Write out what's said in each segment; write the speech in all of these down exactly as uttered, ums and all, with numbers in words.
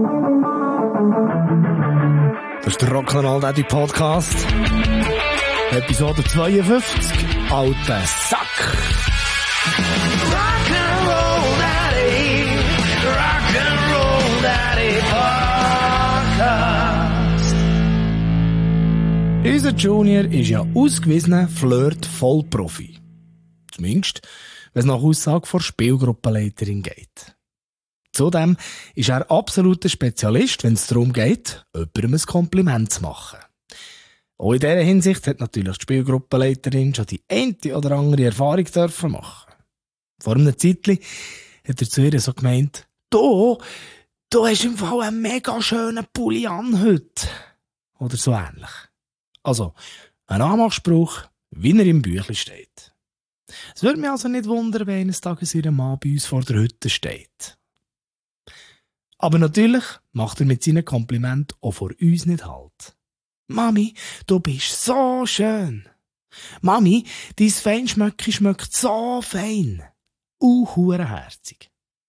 Das ist der Rock'n'Roll Daddy Podcast. Episode zweiundfünfzig. Alter Sack. Rock'n'Roll Daddy. Rock'n'Roll Daddy Podcast. Unser Junior ist ja ausgewiesener Flirt-Vollprofi. Zumindest, wenn es nach Aussage von der Spielgruppenleiterin geht. Zudem ist er absoluter Spezialist, wenn es darum geht, jemandem ein Kompliment zu machen. Auch in dieser Hinsicht hat natürlich die Spielgruppenleiterin schon die eine oder andere Erfahrung dürfen machen. Vor einem Zeitchen hat er zu ihr so gemeint, «Du, du hast im Fall einen mega schönen Pulli an heute.» Oder so ähnlich. Also, ein Anmachspruch, wie er im Büchlein steht. Es würde mich also nicht wundern, wenn eines Tages ihr Mann bei uns vor der Hütte steht. Aber natürlich macht er mit seinen Komplimenten auch vor uns nicht Halt. «Mami, du bist so schön. Mami, dein Feinschmöcki schmeckt so fein. Uh, hurenherzig.»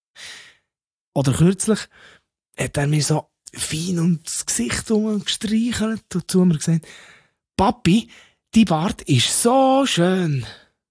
Oder kürzlich hat er mir so fein und das Gesicht gestreichelt und zu mir gesagt, «Papi, dein Bart ist so schön.»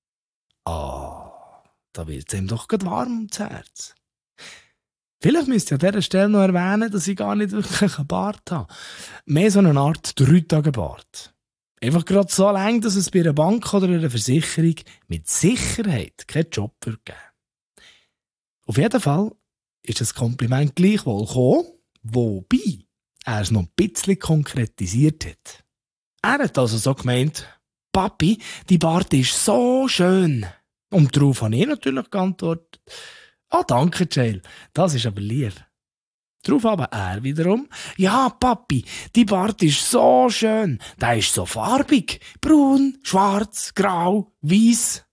Ah, da wird es ihm doch grad warm ums Herz. Vielleicht müsst ihr an dieser Stelle noch erwähnen, dass ich gar nicht wirklich einen Bart habe. Mehr so eine Art Drei-Tage-Bart. Einfach gerade so lang, dass es bei einer Bank oder einer Versicherung mit Sicherheit keinen Job wird geben. Auf jeden Fall ist das Kompliment gleichwohl gekommen, wobei er es noch ein bisschen konkretisiert hat. Er hat also so gemeint, «Papi, dein Bart ist so schön.» Und darauf habe ich natürlich geantwortet, «Ah, danke, Jail, das ist aber lieb.» Darauf aber er wiederum, «Ja, Papi, dein Bart ist so schön, der ist so farbig, braun, schwarz, grau, weiss.»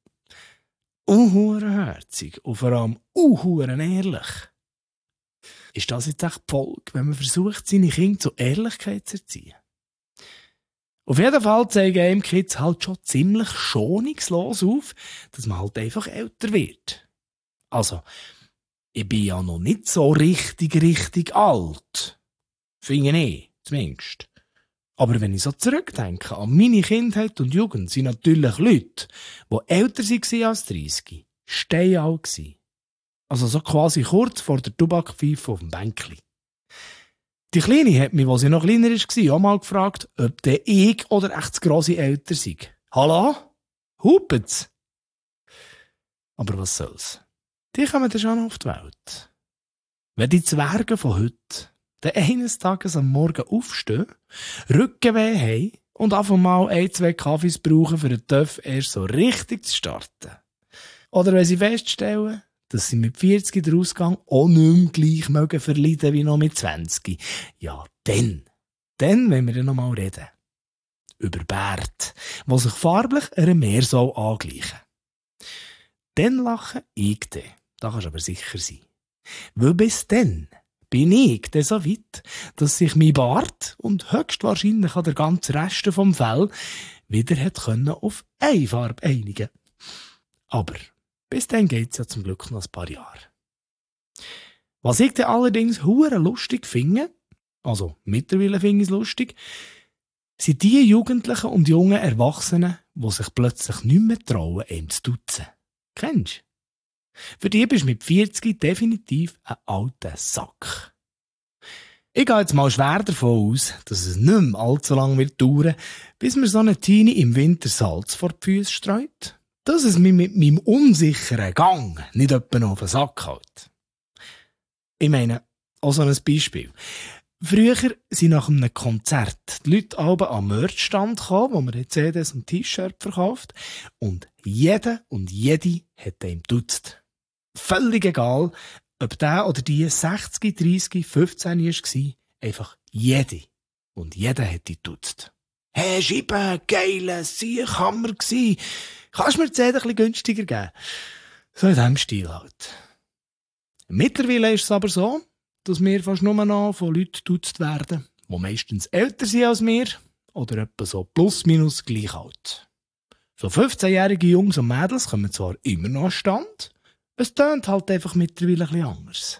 Unhurenherzig und vor allem unhuren ehrlich. Ist das jetzt echt die Folge, wenn man versucht, seine Kinder zur Ehrlichkeit zu erziehen? Auf jeden Fall zeigen einem Kids halt schon ziemlich schonungslos auf, dass man halt einfach älter wird. Also, ich bin ja noch nicht so richtig, richtig alt. Finde ich, zumindest. Aber wenn ich so zurückdenke an meine Kindheit und Jugend, sind natürlich Leute, die älter waren als dreissig, steinalt gsi. Also so quasi kurz vor der Tabakpfeife auf dem Bänkli. Die Kleine hat mich, als sie noch kleiner war, auch mal gefragt, ob der ich oder echt das grosse älter sei. Hallo? Hupet's? Aber was soll's? Die kommen dann schon auf die Welt. Wenn die Zwerge von heute dann eines Tages am Morgen aufstehen, Rückenweh haben und einfach mal ein, zwei Kaffees brauchen, für den Töff erst so richtig zu starten. Oder wenn sie feststellen, dass sie mit vierzig den Ausgang auch nicht mehr gleich mögen verleiden wie noch mit zwanzig. Ja, dann, dann wollen wir dann noch mal reden. Über Bärte, die sich farblich einer Meersau angleichen. Dann lache ich dann. Da kannst du aber sicher sein. Weil bis dann bin ich dann so weit, dass sich mein Bart und höchstwahrscheinlich auch der ganze Rest vom Fell wieder hat können auf eine Farbe einigen. Aber bis dann geht es ja zum Glück noch ein paar Jahre. Was ich dann allerdings hure lustig finde, also mittlerweile finde ich es lustig, sind die Jugendlichen und jungen Erwachsenen, die sich plötzlich nicht mehr trauen, ihm zu duzen. Kennst du? Für die bist du mit vierzig definitiv ein alter Sack. Ich gehe jetzt mal schwer davon aus, dass es nicht mehr allzu lange wird dauern, bis mir so eine Teenie im Winter Salz vor die Füße streut, dass es mich mit meinem unsicheren Gang nicht etwa noch auf den Sack hält. Ich meine, auch so ein Beispiel. Früher sind nach einem Konzert die Leute alle am Merchstand gekommen, wo man C Ds und T-Shirts verkauft, und jeder und jede hat ihm duzt. Völlig egal, ob der oder die sechzig, dreissig, fünfzehn war, einfach jede und jeder hat die duzt. «Hey, Scheibe, geile Siechhammer gsi. Kannst du mir die C D ein bisschen günstiger geben?» So in diesem Stil halt. Mittlerweile ist es aber so, dass wir fast nur noch von Leuten duzt werden, die meistens älter sind als wir oder etwa so plus minus gleich alt. So fünfzehnjährige Jungs und Mädels kommen zwar immer noch an Stand, es tönt halt einfach mittlerweile ein bisschen anders.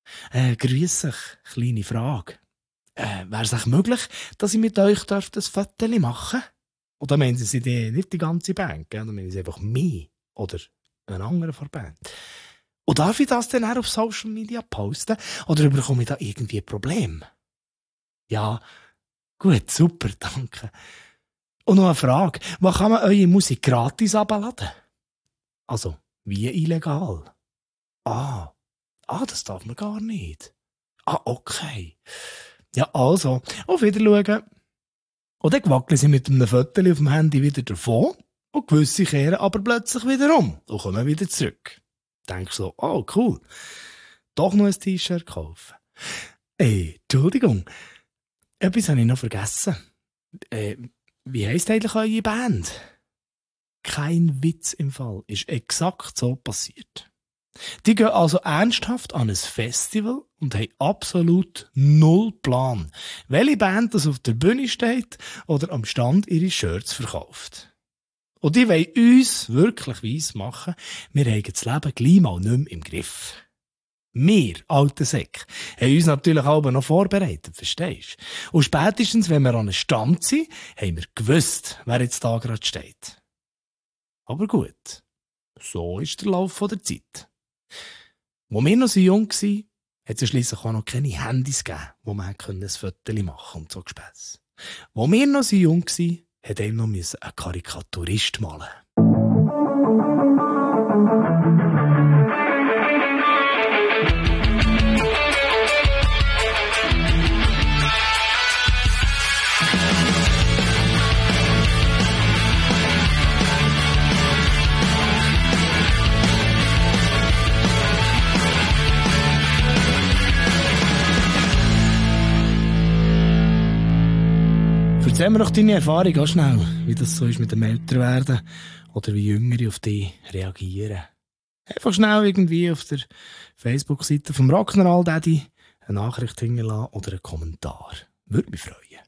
Äh, grüß euch, kleine Frage. Äh, Wäre es echt möglich, dass ich mit euch darf das Foto machen darf? Oder meinen Sie die, nicht die ganze Band, gell? Oder meinen Sie einfach mich? Oder einen anderen von der Band? Und darf ich das dann auch auf Social Media posten? Oder bekomme ich da irgendwie ein Problem? Ja, gut, super, danke. Und noch eine Frage. Wo kann man eure Musik gratis abladen? Also, wie illegal? Ah, ah, das darf man gar nicht. Ah, okay. Ja, also, auf Wiedersehen. Und dann wackeln sie mit einem Foto auf dem Handy wieder davon und gewisse kehren aber plötzlich wieder um und kommen wieder zurück. Denkst so, oh cool, doch noch ein T-Shirt kaufen. Ey, Entschuldigung, etwas habe ich noch vergessen. Äh, wie heisst eigentlich eure Band? Kein Witz im Fall, ist exakt so passiert. Die gehen also ernsthaft an ein Festival und haben absolut null Plan, welche Band das auf der Bühne steht oder am Stand ihre Shirts verkauft. Und die wollen uns wirklich weiss machen, wir haben das Leben gleich mal nicht mehr im Griff. Wir, alte Säcke, haben uns natürlich aber noch vorbereitet, verstehst du? Und spätestens, wenn wir an einem Stand sind, haben wir gewusst, wer jetzt da gerade steht. Aber gut, so ist der Lauf der Zeit. Als wir noch so jung waren, hat es schliesslich auch noch keine Handys gegeben, wo man ein Foto machen und so Gespäss. Als wir noch so jung waren, hat einem noch ein Karikaturist malen. Erzähl mir doch deine Erfahrung auch schnell, wie das so ist mit dem Älterwerden oder wie Jüngere auf dich reagieren. Einfach schnell irgendwie auf der Facebook-Seite vom Rock'n'Roll Daddy eine Nachricht hinterlassen oder einen Kommentar. Würde mich freuen.